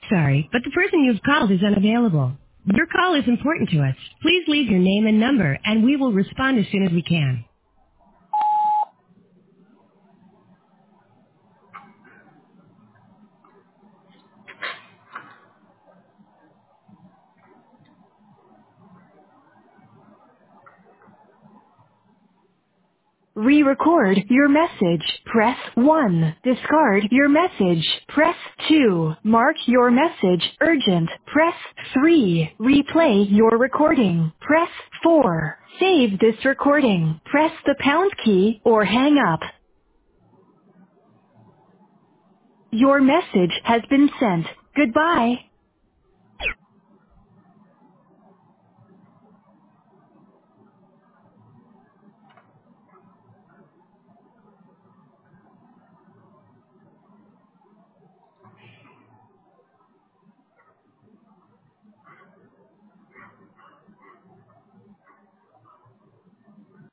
sorry, but the person you've called is unavailable. Your call is important to us. Please leave your name and number, and we will respond as soon as we can. Re-record your message. Press 1. Discard your message. Press 2. Mark your message urgent. Press 3. Replay your recording. Press 4. Save this recording. Press the pound key or hang up. Your message has been sent. Goodbye.